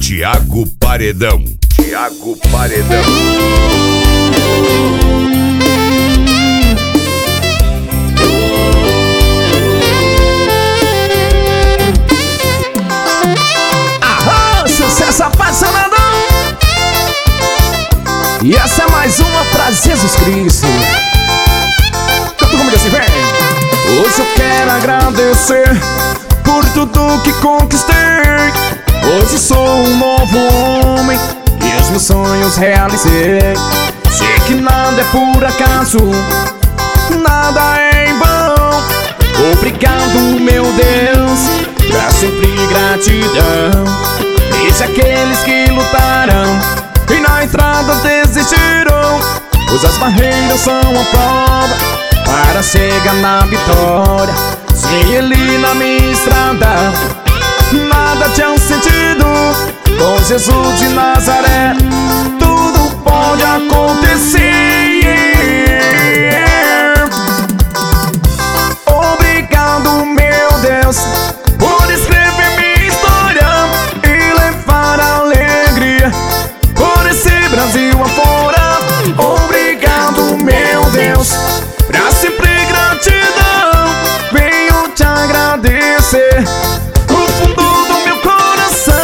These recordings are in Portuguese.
Thiago Paredão. Thiago Paredão. Sucesso apaixonadão. E essa é mais uma pra Jesus Cristo. Canta comigo assim, vem. Hoje eu quero agradecer por tudo que conquistei. Hoje sou um novo homem e os meus sonhos realizei. Sei que nada é por acaso, nada é em vão. Obrigado, meu Deus, pra sempre gratidão. Veja aqueles que lutaram e na estrada desistiram, pois as barreiras são a prova para chegar na vitória. Sem Ele na minha estrada, nada tinha sentido. Com Jesus de Nazaré, tudo pode acontecer. Obrigado, meu Deus, por escrever minha história e levar alegria por esse Brasil afora. Obrigado, meu Deus, pra sempre gratidão. Venho te agradecer do fundo do meu coração.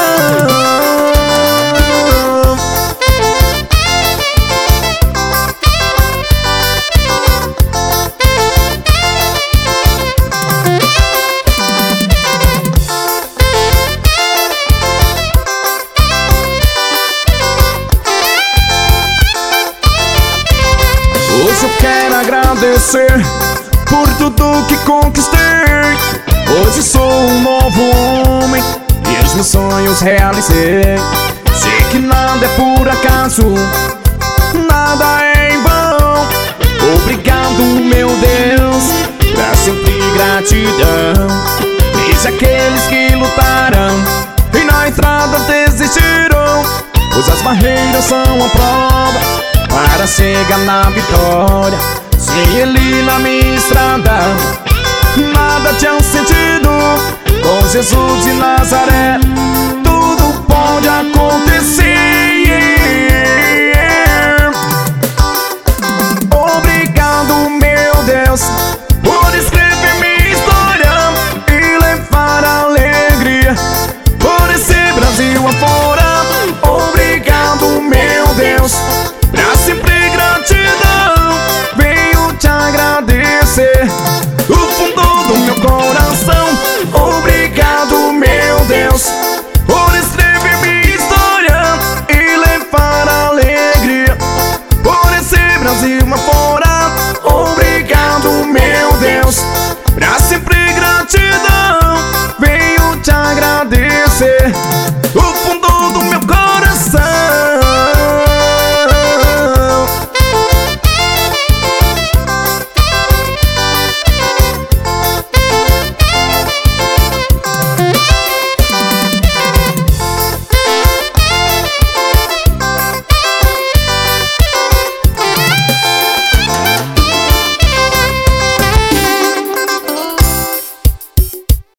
Hoje eu quero agradecer por tudo que conquistei. Hoje sou um novo homem e os meus sonhos realizei. Sei que nada é por acaso, nada é em vão. Obrigado, meu Deus, pra sempre gratidão. Veja aqueles que lutaram e na estrada desistiram, pois as barreiras são a prova para chegar na vitória. Sem Ele na minha estrada, nada tinha sentido. Com Jesus de Nazaré, tudo pode acontecer. Obrigado, meu Deus, por escrever minha história e levar alegria por esse Brasil afora. Obrigado, meu Deus, pra sempre gratidão. Venho te agradecer